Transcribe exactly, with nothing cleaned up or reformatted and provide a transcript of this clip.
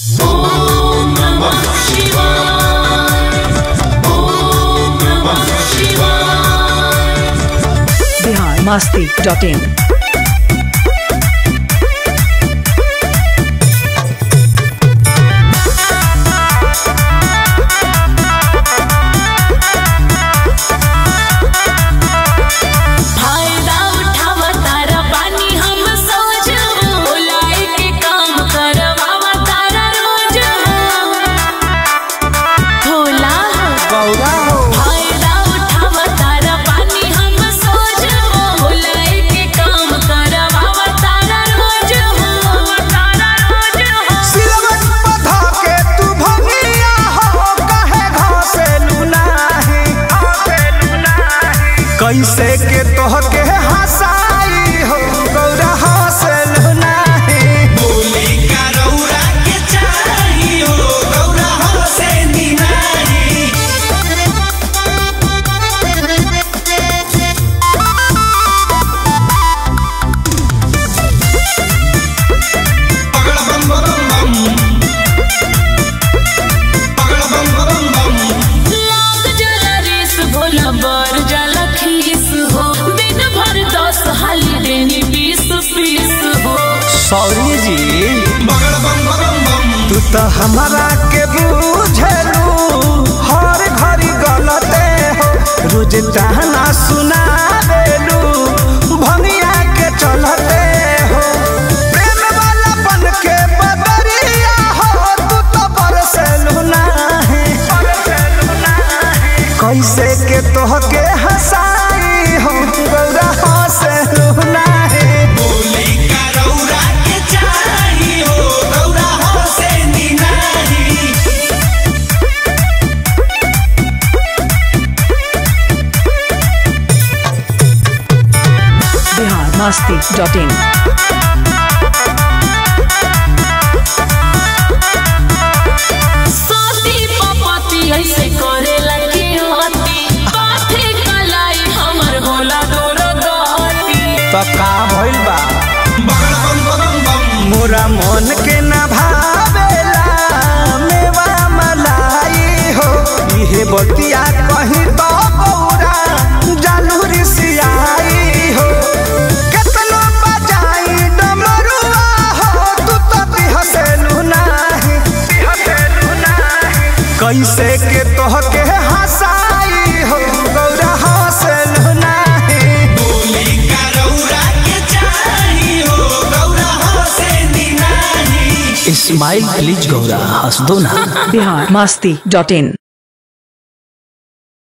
ओम नमः शिवाय, ओम नमः शिवाय। Bihar Masti dot in. कैसे के तोहके हंसाई हो गौरा हंसल नाही, बोली का रौरा के चाही हो गौरा हंसे नाही। पगड़ बम बम बम, पगड़ बम बम बम। लाग जला रेस भोला बर जला खीस हो, दिन भर दस हाली देनी बीस पीस हो। सॉरी जी बगड़ बम बम बम, तू तो हमारा के बुझलू हर घड़ी गलते हो, रोज ताना सुना देलू भंगिया के चलते हो। प्रेम वाला बन के बदरिया हो तू तो बरसेलू नाही, कैसे के तोहके हंसाई हो गौरा हंसेलू नाही, बोली का रौरा के चाही हो गौरा हंसे नाही। Bihar Masti dot in. साथी पपती ऐसे करे लगी होती, पाथे कलाई हमर होला दूर गती। तो का भइल बा मोरा मन के ना भावेला मेवा मलाई हो, इहे बतिया कहीं तो गौरा जालूरी सियाई हो। केतनो बजाई डमरुआ हो तू तो बिहसेलू नाही, बिहसेलू नाही। कैसे के तोहके हंसाई हो गौरा हंसेलू नाही, बोली का रौरा के चाही हो गौरा हंसे नाही। इस्माइल प्लीज गौरा हंस दो ना। बिहार मस्ती डॉट इन।